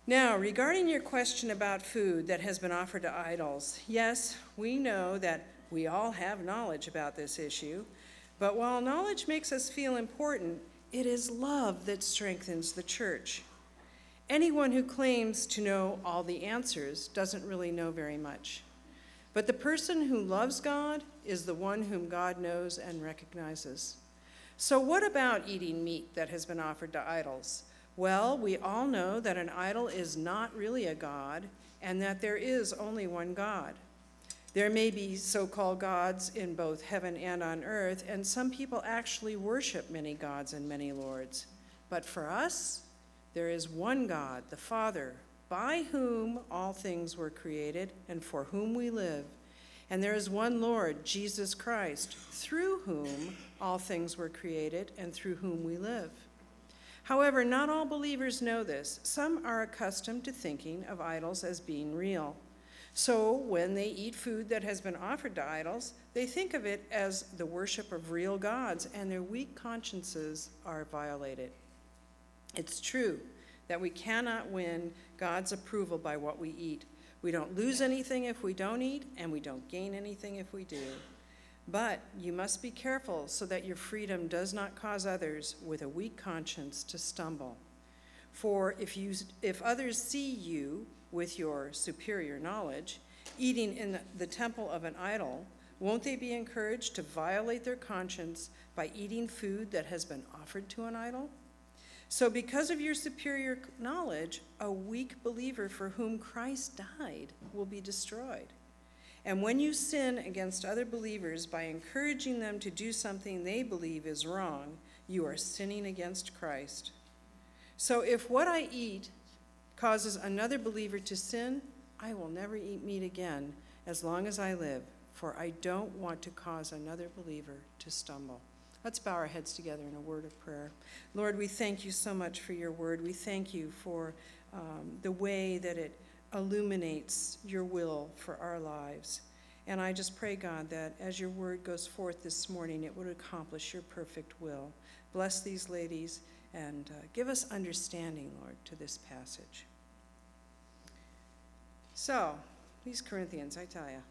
Now, regarding your question about food that has been offered to idols, yes, we know that we all have knowledge about this issue, but while knowledge makes us feel important, it is love that strengthens the church. Anyone who claims to know all the answers doesn't really know very much. But the person who loves God is the one whom God knows and recognizes. So what about eating meat that has been offered to idols? Well, we all know that an idol is not really a god, and that there is only one God. There may be so-called gods in both heaven and on earth, and some people actually worship many gods and many lords. But for us, there is one God, the Father, by whom all things were created and for whom we live. And there is one Lord, Jesus Christ, through whom all things were created and through whom we live. However, not all believers know this. Some are accustomed to thinking of idols as being real. So when they eat food that has been offered to idols, they think of it as the worship of real gods, and their weak consciences are violated. It's true that we cannot win God's approval by what we eat. We don't lose anything if we don't eat, and we don't gain anything if we do. But you must be careful so that your freedom does not cause others with a weak conscience to stumble. For if others see you with your superior knowledge eating in the temple of an idol, won't they be encouraged to violate their conscience by eating food that has been offered to an idol? So because of your superior knowledge, a weak believer for whom Christ died will be destroyed. And when you sin against other believers by encouraging them to do something they believe is wrong, you are sinning against Christ. So if what I eat causes another believer to sin, I will never eat meat again as long as I live, for I don't want to cause another believer to stumble. Let's bow our heads together in a word of prayer. Lord, we thank you so much for your word. We thank you for the way that it illuminates your will for our lives. And I just pray, God, that as your word goes forth this morning, it would accomplish your perfect will. Bless these ladies and give us understanding, Lord, to this passage. So, these Corinthians, I tell you.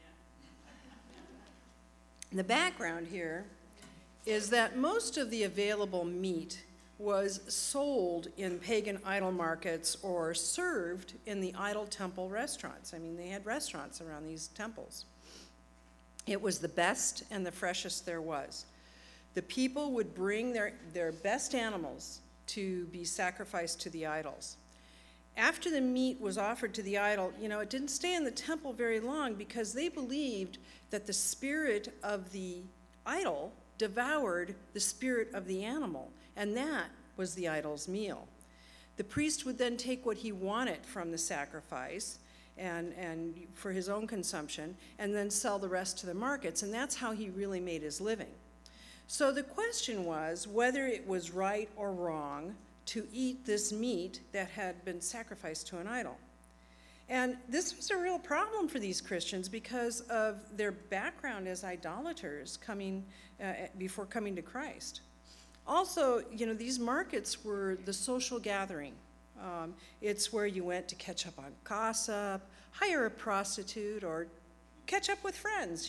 The background here is that most of the available meat was sold in pagan idol markets or served in the idol temple restaurants. I mean, they had restaurants around these temples. It was the best and the freshest there was. The people would bring their best animals to be sacrificed to the idols. After the meat was offered to the idol, it didn't stay in the temple very long because they believed that the spirit of the idol devoured the spirit of the animal, and that was the idol's meal. The priest would then take what he wanted from the sacrifice and for his own consumption, and then sell the rest to the markets, and that's how he really made his living. So the question was whether it was right or wrong to eat this meat that had been sacrificed to an idol. And this was a real problem for these Christians because of their background as idolaters before coming to Christ. Also, these markets were the social gathering. It's where you went to catch up on gossip, hire a prostitute, or catch up with friends,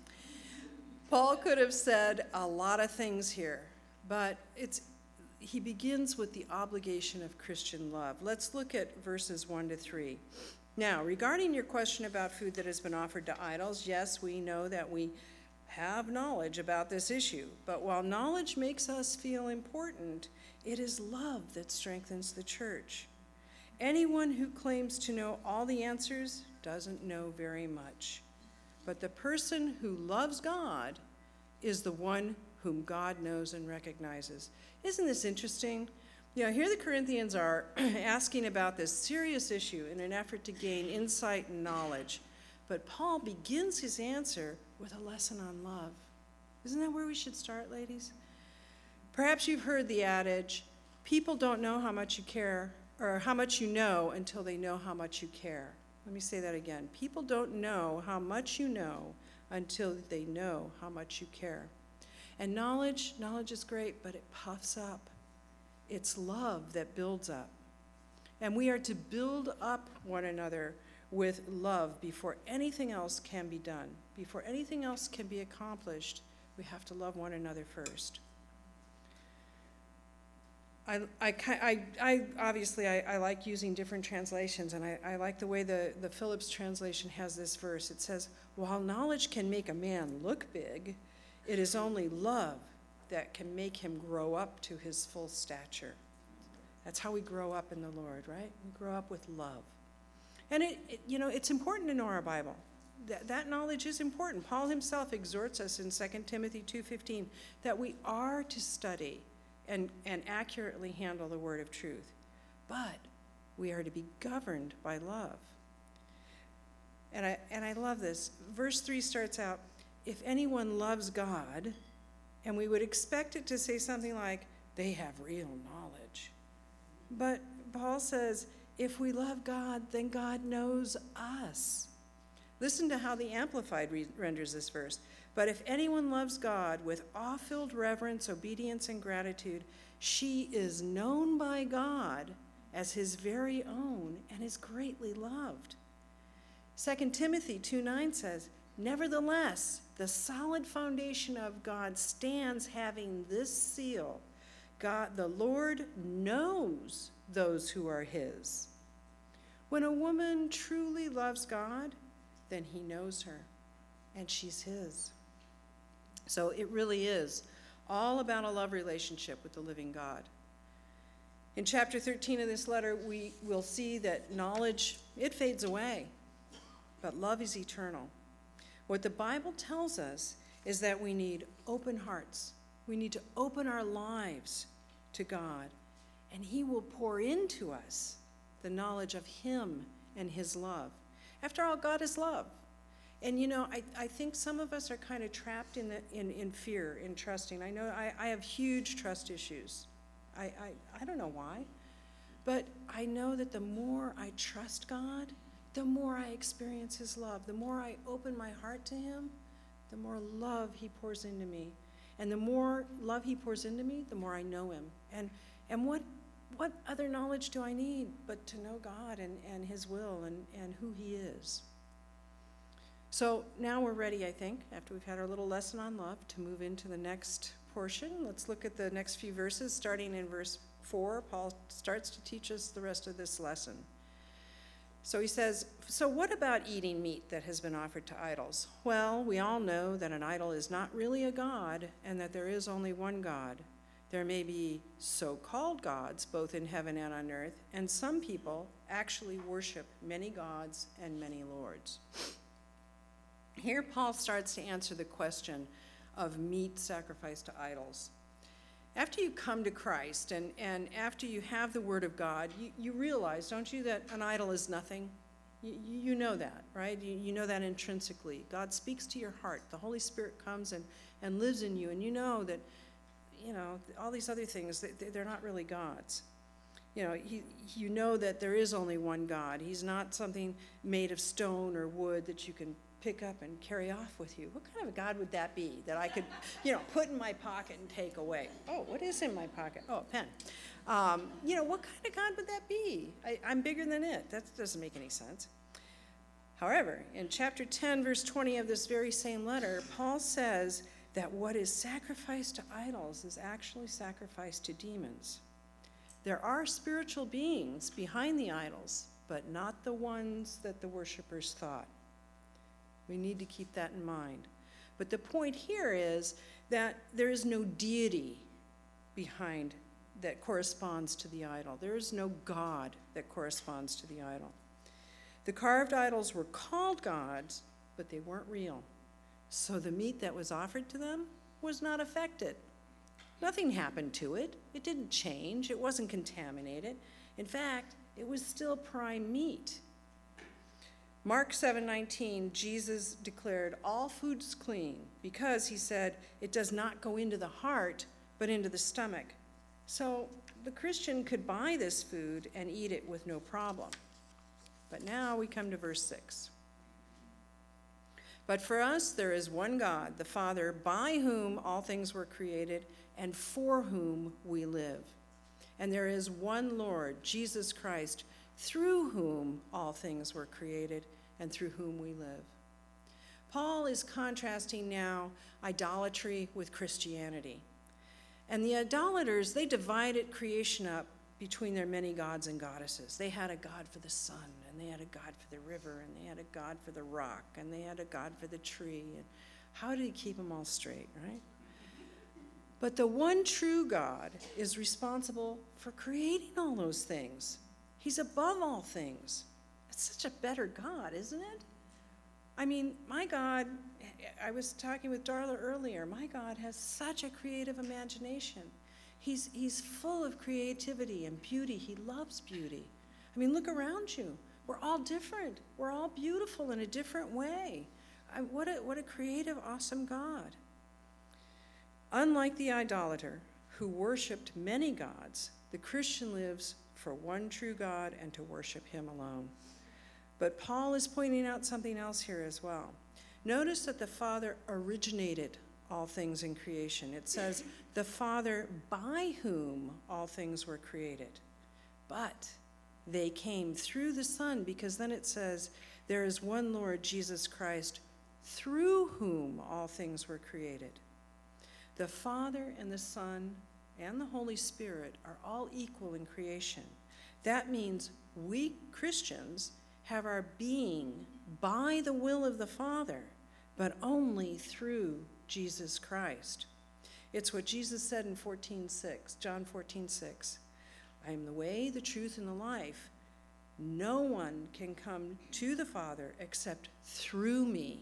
Paul could have said a lot of things here, but he begins with the obligation of Christian love. Let's look at verses 1-3. Now, regarding your question about food that has been offered to idols, yes, we know that we have knowledge about this issue, but while knowledge makes us feel important, it is love that strengthens the church. Anyone who claims to know all the answers doesn't know very much. But the person who loves God is the one whom God knows and recognizes. Isn't this interesting? Here the Corinthians are asking about this serious issue in an effort to gain insight and knowledge. But Paul begins his answer with a lesson on love. Isn't that where we should start, ladies? Perhaps you've heard the adage, people don't know how much you care, or how much you know until they know how much you care. Let me say that again. People don't know how much you know until they know how much you care. And knowledge is great, but it puffs up. It's love that builds up. And we are to build up one another with love before anything else can be done. Before anything else can be accomplished, we have to love one another first. I obviously like using different translations, and I like the way the Phillips translation has this verse. It says, while knowledge can make a man look big, it is only love that can make him grow up to his full stature. That's how we grow up in the Lord, right? We grow up with love. And it's important to know our Bible. That knowledge is important. Paul himself exhorts us in 2 Timothy 2:15 that we are to study and accurately handle the word of truth. But we are to be governed by love. And I love this. Verse 3 starts out, if anyone loves God, and we would expect it to say something like, they have real knowledge. But Paul says, if we love God, then God knows us. Listen to how the Amplified renders this verse. But if anyone loves God with awe-filled reverence, obedience, and gratitude, she is known by God as his very own and is greatly loved. 2 Timothy 2:9 says, nevertheless, the solid foundation of God stands having this seal. God, the Lord knows those who are his. When a woman truly loves God, then he knows her, and she's his. So it really is all about a love relationship with the living God. In chapter 13 of this letter, we will see that knowledge, it fades away, but love is eternal. What the Bible tells us is that we need open hearts. We need to open our lives to God, and he will pour into us the knowledge of him and his love. After all, God is love. And I think some of us are kind of trapped in fear, in trusting. I know I have huge trust issues. I don't know why. But I know that the more I trust God, the more I experience his love. The more I open my heart to him, the more love he pours into me. And the more love he pours into me, the more I know him. And what other knowledge do I need but to know God and his will and who he is? So now we're ready, I think, after we've had our little lesson on love, to move into the next portion. Let's look at the next few verses. Starting in verse 4, Paul starts to teach us the rest of this lesson. So he says, so what about eating meat that has been offered to idols? Well, we all know that an idol is not really a god and that there is only one God. There may be so-called gods, both in heaven and on earth, and some people actually worship many gods and many lords. Here Paul starts to answer the question of meat sacrificed to idols. After you come to Christ and after you have the Word of God, you realize, don't you, that an idol is nothing? You know that, right? You know that intrinsically. God speaks to your heart. The Holy Spirit comes and lives in you, and you know that, all these other things, they're not really gods. You know that there is only one God. He's not something made of stone or wood that you can pick up and carry off with you. What kind of a God would that be that I could, put in my pocket and take away? Oh, what is in my pocket? Oh, a pen. What kind of God would that be? I'm bigger than it. That doesn't make any sense. However, in chapter 10, verse 20 of this very same letter, Paul says that what is sacrificed to idols is actually sacrificed to demons. There are spiritual beings behind the idols, but not the ones that the worshipers thought. We need to keep that in mind. But the point here is that there is no deity behind that corresponds to the idol. There is no God that corresponds to the idol. The carved idols were called gods, but they weren't real. So the meat that was offered to them was not affected. Nothing happened to it. It didn't change. It wasn't contaminated. In fact, it was still prime meat. Mark 7:19, Jesus declared all foods clean because, he said, it does not go into the heart, but into the stomach. So the Christian could buy this food and eat it with no problem. But now we come to verse 6. But for us there is one God, the Father, by whom all things were created and for whom we live. And there is one Lord, Jesus Christ, through whom all things were created and through whom we live. Paul is contrasting now idolatry with Christianity. And the idolaters, they divided creation up between their many gods and goddesses. They had a god for the sun, and they had a god for the river, and they had a god for the rock, and they had a god for the tree. And how did he keep them all straight, right? But the one true God is responsible for creating all those things. He's above all things. It's such a better God, isn't it? I mean, my God, I was talking with Darla earlier, my God has such a creative imagination. He's full of creativity and beauty. He loves beauty. I mean, look around you. We're all different. We're all beautiful in a different way. What a creative, awesome God. Unlike the idolater who worshiped many gods, the Christian lives for one true God and to worship him alone. But Paul is pointing out something else here as well. Notice that the Father originated all things in creation. It says, the Father by whom all things were created. But they came through the Son, because then it says, there is one Lord, Jesus Christ, through whom all things were created. The Father and the Son and the Holy Spirit are all equal in creation. That means we Christians have our being by the will of the Father, but only through Jesus Christ. It's what Jesus said in John 14:6. I am the way, the truth, and the life. No one can come to the Father except through me.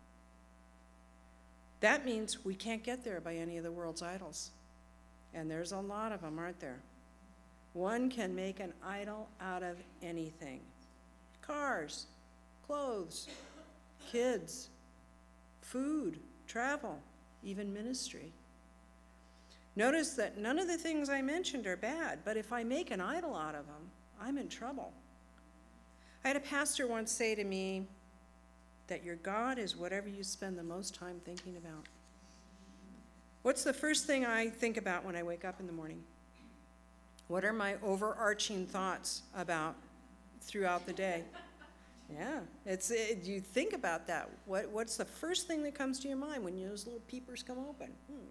That means we can't get there by any of the world's idols. And there's a lot of them, aren't there? One can make an idol out of anything. Cars, clothes, kids, food, travel, even ministry. Notice that none of the things I mentioned are bad, but if I make an idol out of them, I'm in trouble. I had a pastor once say to me that your God is whatever you spend the most time thinking about. What's the first thing I think about when I wake up in the morning? What are my overarching thoughts about throughout the day? Yeah, you think about that. What's the first thing that comes to your mind when those little peepers come open?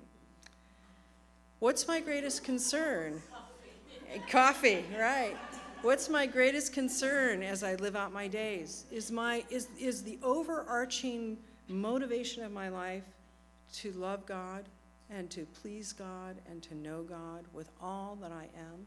What's my greatest concern? Coffee, right. What's my greatest concern as I live out my days? Is the overarching motivation of my life to love God and to please God and to know God with all that I am?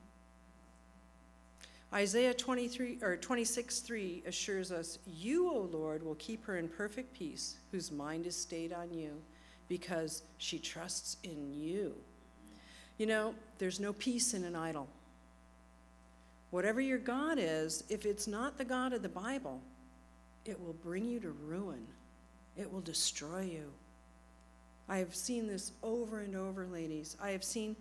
Isaiah 26:3 assures us, you, O Lord, will keep her in perfect peace, whose mind is stayed on you, because she trusts in you. You know, there's no peace in an idol. Whatever your God is, if it's not the God of the Bible, it will bring you to ruin. It will destroy you. I have seen this over and over, ladies. I have seen,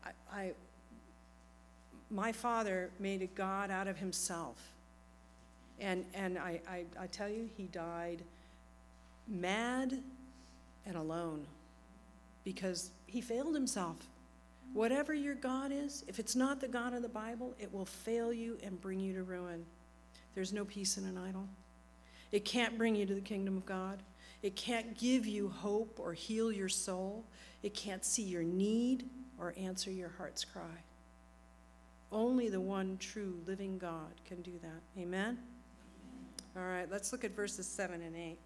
my father made a God out of himself. And I tell you, he died mad and alone because he failed himself. Whatever your God is, if it's not the God of the Bible, it will fail you and bring you to ruin. There's no peace in an idol. It can't bring you to the kingdom of God. It can't give you hope or heal your soul. It can't see your need or answer your heart's cry. Only the one true living God can do that. Amen? All right, let's look at verses 7 and 8.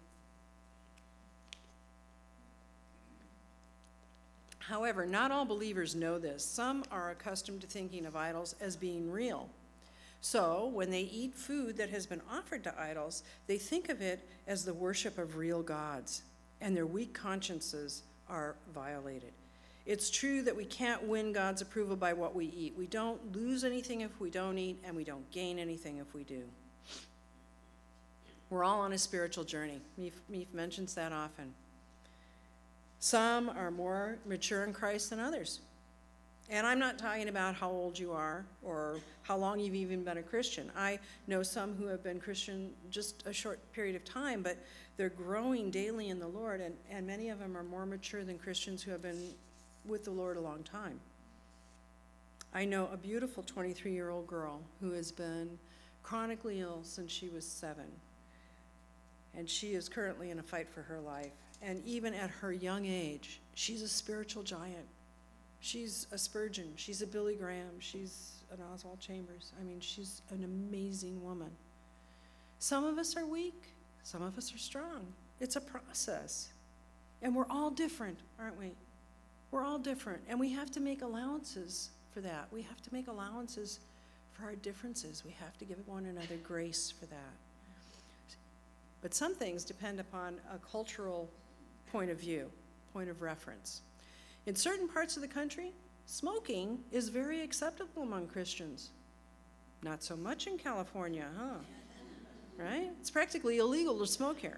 However, not all believers know this. Some are accustomed to thinking of idols as being real. So, when they eat food that has been offered to idols, they think of it as the worship of real gods, and their weak consciences are violated. It's true that we can't win God's approval by what we eat. We don't lose anything if we don't eat, and we don't gain anything if we do. We're all on a spiritual journey. Meef mentions that often. Some are more mature in Christ than others. And I'm not talking about how old you are or how long you've even been a Christian. I know some who have been Christian just a short period of time, but they're growing daily in the Lord, and many of them are more mature than Christians who have been with the Lord a long time. I know a beautiful 23-year-old girl who has been chronically ill since she was 7. And she is currently in a fight for her life. And even at her young age, she's a spiritual giant. She's a Spurgeon. She's a Billy Graham. She's an Oswald Chambers. I mean, she's an amazing woman. Some of us are weak. Some of us are strong. It's a process. And we're all different, aren't we? We're all different. And we have to make allowances for that. We have to make allowances for our differences. We have to give one another grace for that. But some things depend upon a cultural point of view, point of reference. In certain parts of the country, smoking is very acceptable among Christians. Not so much in California, huh? Right? It's practically illegal to smoke here.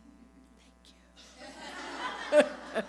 Thank you.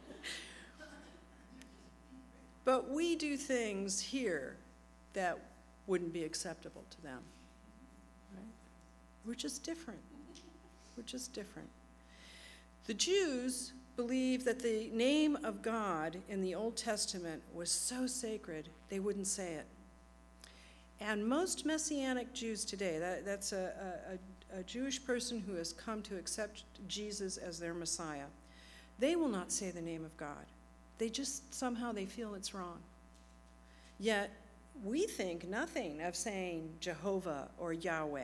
But we do things here that wouldn't be acceptable to them. Right? We're just different. We're just different. The Jews believed that the name of God in the Old Testament was so sacred they wouldn't say it. And most Messianic Jews today, that's a Jewish person who has come to accept Jesus as their Messiah, they will not say the name of God. They just somehow they feel it's wrong. Yet we think nothing of saying Jehovah or Yahweh.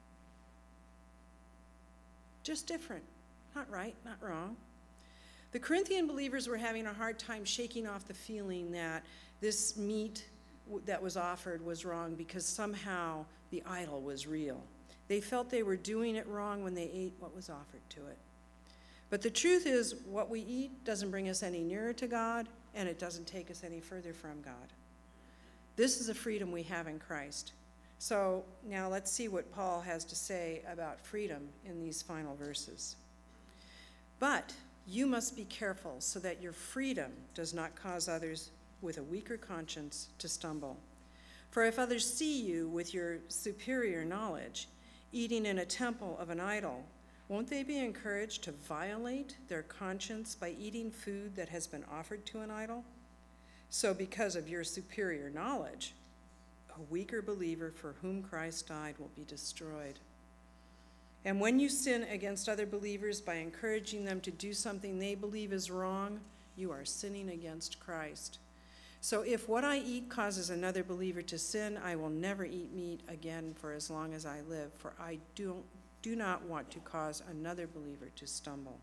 Just different. Not right, not wrong. The Corinthian believers were having a hard time shaking off the feeling that this meat that was offered was wrong because somehow the idol was real. They felt they were doing it wrong when they ate what was offered to it. But the truth is, what we eat doesn't bring us any nearer to God, and it doesn't take us any further from God. This is a freedom we have in Christ. So now let's see what Paul has to say about freedom in these final verses. But you must be careful so that your freedom does not cause others with a weaker conscience to stumble. For if others see you with your superior knowledge, eating in a temple of an idol, won't they be encouraged to violate their conscience by eating food that has been offered to an idol? So because of your superior knowledge, a weaker believer for whom Christ died will be destroyed. And when you sin against other believers by encouraging them to do something they believe is wrong, you are sinning against Christ. So if what I eat causes another believer to sin, I will never eat meat again for as long as I live, for I do not want to cause another believer to stumble.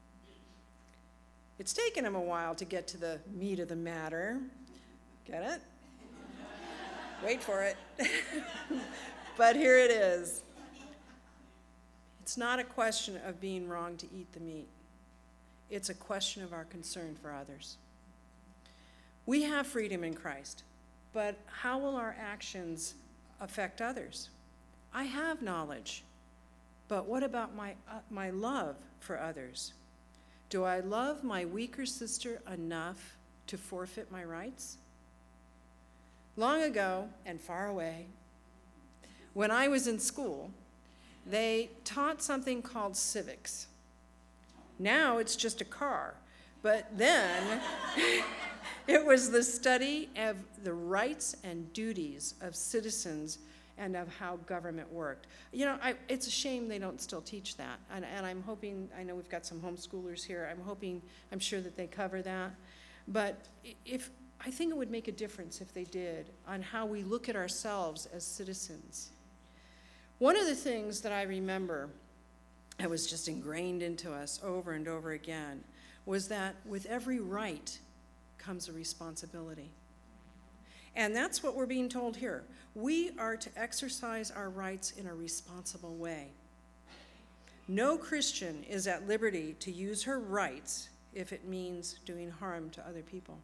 It's taken him a while to get to the meat of the matter. Get it? Wait for it. But here it is. It's not a question of being wrong to eat the meat. It's a question of our concern for others. We have freedom in Christ, but how will our actions affect others? I have knowledge, but what about my love for others? Do I love my weaker sister enough to forfeit my rights? Long ago and far away, when I was in school, they taught something called civics. Now it's just a car, but then it was the study of the rights and duties of citizens and of how government worked. You know, it's a shame they don't still teach that. And I'm hoping, I know we've got some homeschoolers here, I'm sure that they cover that. But I think it would make a difference if they did on how we look at ourselves as citizens. One of the things that I remember that was just ingrained into us over and over again was that with every right comes a responsibility. And that's what we're being told here. We are to exercise our rights in a responsible way. No Christian is at liberty to use her rights if it means doing harm to other people.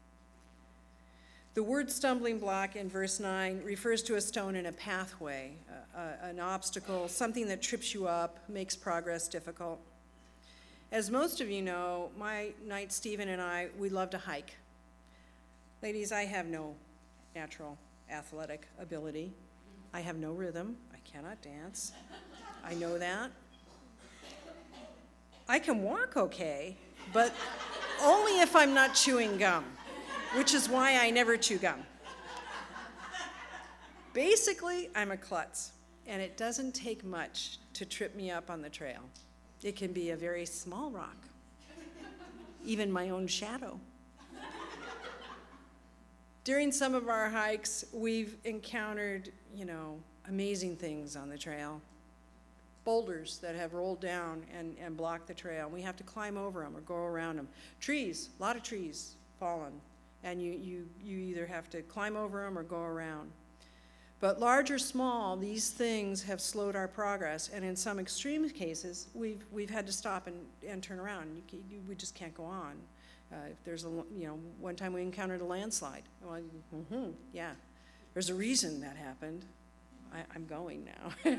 The word stumbling block in verse 9 refers to a stone in a pathway, an obstacle, something that trips you up, makes progress difficult. As most of you know, my knight Stephen and I, we love to hike. Ladies, I have no natural athletic ability. I have no rhythm. I cannot dance. I know that. I can walk okay, but only if I'm not chewing gum, which is why I never chew gum. Basically, I'm a klutz, and it doesn't take much to trip me up on the trail. It can be a very small rock, even my own shadow. During some of our hikes, we've encountered, amazing things on the trail. Boulders that have rolled down and blocked the trail. We have to climb over them or go around them. Trees, a lot of trees fallen, and you either have to climb over them or go around. But large or small, these things have slowed our progress, and in some extreme cases, we've had to stop and turn around. We just can't go on. If there's one time we encountered a landslide. Well, yeah, there's a reason that happened. I'm going now.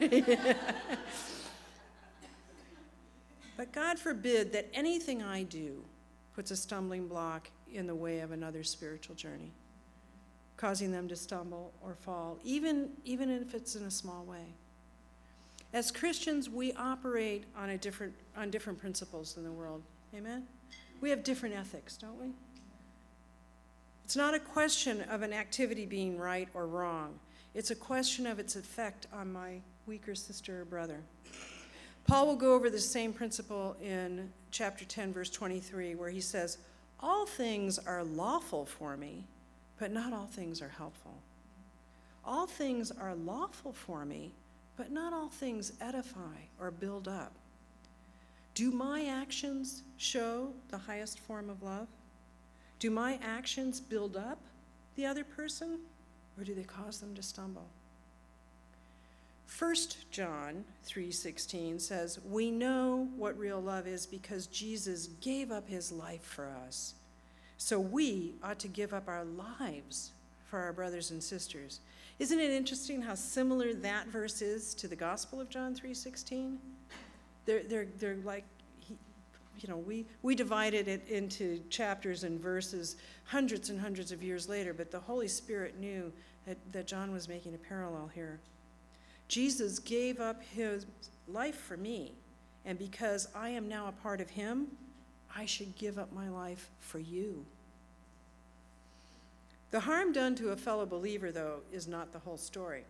But God forbid that anything I do puts a stumbling block in the way of another's spiritual journey, causing them to stumble or fall, even if it's in a small way. As Christians, we operate on different principles than the world. Amen? We have different ethics, don't we? It's not a question of an activity being right or wrong. It's a question of its effect on my weaker sister or brother. Paul will go over the same principle in chapter 10, verse 23, where he says, "All things are lawful for me, but not all things are helpful. All things are lawful for me, but not all things edify or build up. Do my actions show the highest form of love? Do my actions build up the other person, or do they cause them to stumble?" 1 John 3:16 says, "We know what real love is because Jesus gave up his life for us. So we ought to give up our lives for our brothers and sisters." Isn't it interesting how similar that verse is to the Gospel of John 3:16? They're like, we divided it into chapters and verses hundreds and hundreds of years later, but the Holy Spirit knew that John was making a parallel here. Jesus gave up his life for me, and because I am now a part of him, I should give up my life for you. The harm done to a fellow believer, though, is not the whole story.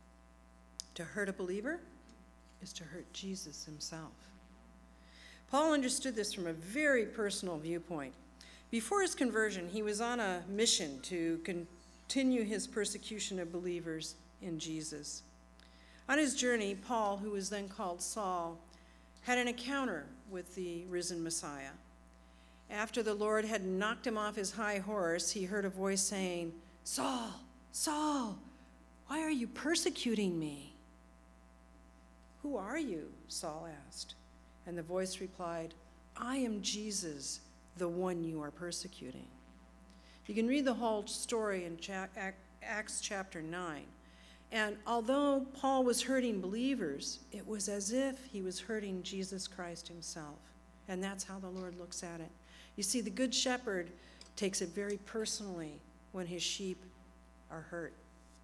To hurt a believer is to hurt Jesus himself. Paul understood this from a very personal viewpoint. Before his conversion, he was on a mission to continue his persecution of believers in Jesus. On his journey, Paul, who was then called Saul, had an encounter with the risen Messiah. After the Lord had knocked him off his high horse, he heard a voice saying, "Saul, Saul, why are you persecuting me?" "Who are you?" Saul asked. And the voice replied, "I am Jesus, the one you are persecuting." You can read the whole story in Acts chapter 9. And although Paul was hurting believers, it was as if he was hurting Jesus Christ himself. And that's how the Lord looks at it. You see, the Good Shepherd takes it very personally when his sheep are hurt.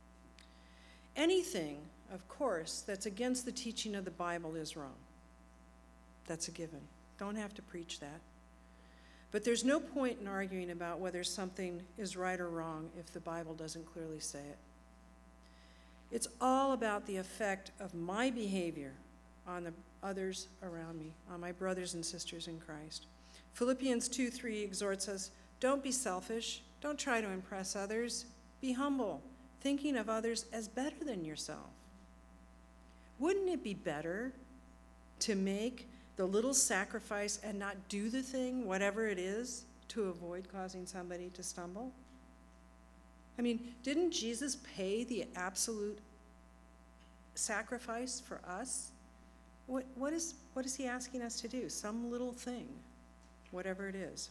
Anything, of course, that's against the teaching of the Bible is wrong. That's a given. Don't have to preach that. But there's no point in arguing about whether something is right or wrong if the Bible doesn't clearly say it. It's all about the effect of my behavior on the others around me, on my brothers and sisters in Christ. Philippians 2:3 exhorts us, "Don't be selfish. Don't try to impress others. Be humble, thinking of others as better than yourself." Wouldn't it be better to make the little sacrifice and not do the thing, whatever it is, to avoid causing somebody to stumble? I mean, didn't Jesus pay the absolute sacrifice for us? What is he asking us to do? Some little thing, whatever it is.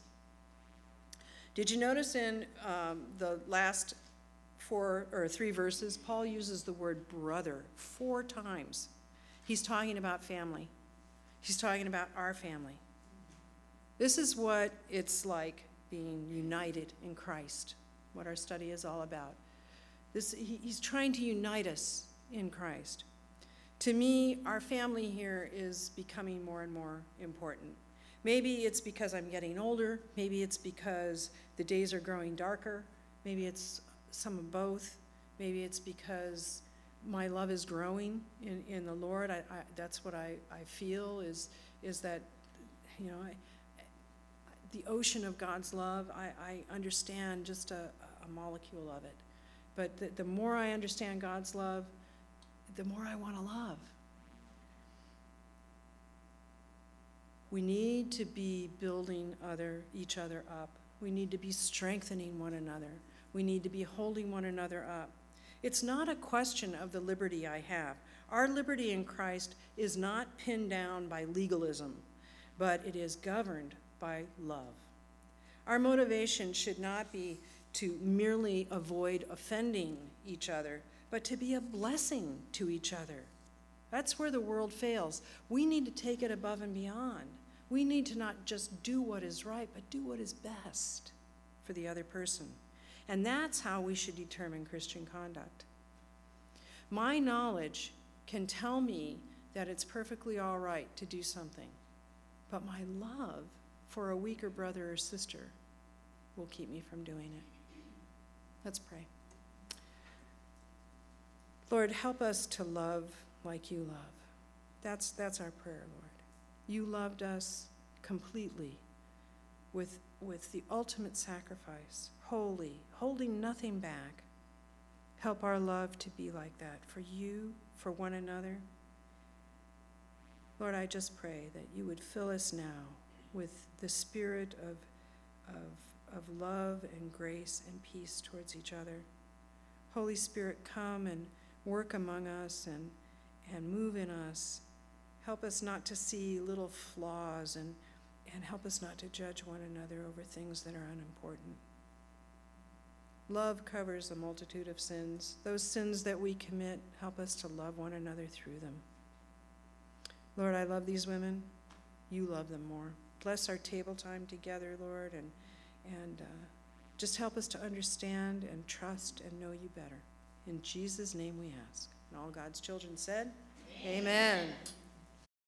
Did you notice in the last 4 or 3 verses, Paul uses the word brother 4 times. He's talking about family. He's talking about our family. This is what it's like being united in Christ, what our study is all about. He's trying to unite us in Christ. To me, our family here is becoming more and more important. Maybe it's because I'm getting older. Maybe it's because the days are growing darker. Maybe it's some of both. Maybe it's because my love is growing in the Lord. That's what I feel is that, you know, the ocean of God's love, I understand just a molecule of it. But the more I understand God's love, the more I want to love. We need to be building each other up. We need to be strengthening one another. We need to be holding one another up. It's not a question of the liberty I have. Our liberty in Christ is not pinned down by legalism, but it is governed by love. Our motivation should not be to merely avoid offending each other, but to be a blessing to each other. That's where the world fails. We need to take it above and beyond. We need to not just do what is right, but do what is best for the other person. And that's how we should determine Christian conduct. My knowledge can tell me that it's perfectly all right to do something, but my love for a weaker brother or sister will keep me from doing it. Let's pray. Lord, help us to love like you love. That's our prayer, Lord. You loved us completely with the ultimate sacrifice, holy, holding nothing back. Help our love to be like that for you, for one another. Lord, I just pray that you would fill us now with the spirit of love and grace and peace towards each other. Holy Spirit, come and work among us and move in us. Help us not to see little flaws and help us not to judge one another over things that are unimportant. Love covers a multitude of sins. Those sins that we commit, help us to love one another through them. Lord, I love these women. You love them more. Bless our table time together, Lord, and just help us to understand and trust and know you better. In Jesus' name we ask. And all God's children said, Amen. Amen.